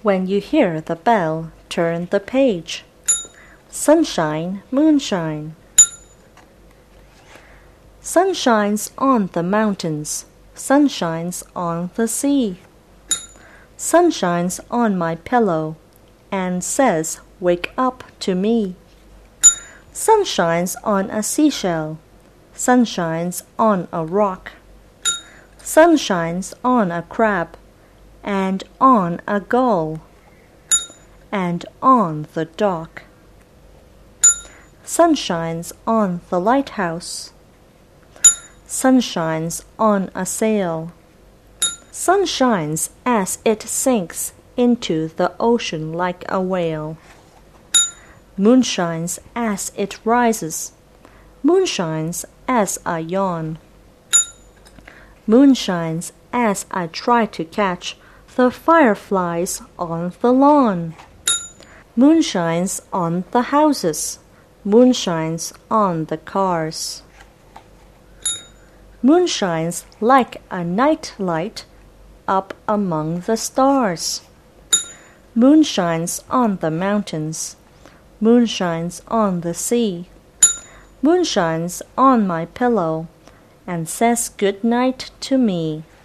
When you hear the bell, turn the page. Sunshine, moonshine. Sun shines on the mountains. Sun shines on the sea. Sun shines on my pillow and says, "Wake up to me." Sun shines on a seashell. Sun shines on a rock. Sun shines on a crab and on a gull and on the dock. Sun shines on the lighthouse. Sun shines on a sail. Sun shines as it sinks into the ocean like a whale. Moon shines as it rises. Moon shines as I yawn. Moon shines as I try to catch the fireflies on the lawn. Moon shines on the houses. Moon shines on the cars. Moon shines like a night light up among the stars. Moon shines on the mountains. Moon shines on the sea. Moon shines on my pillow and says good night to me.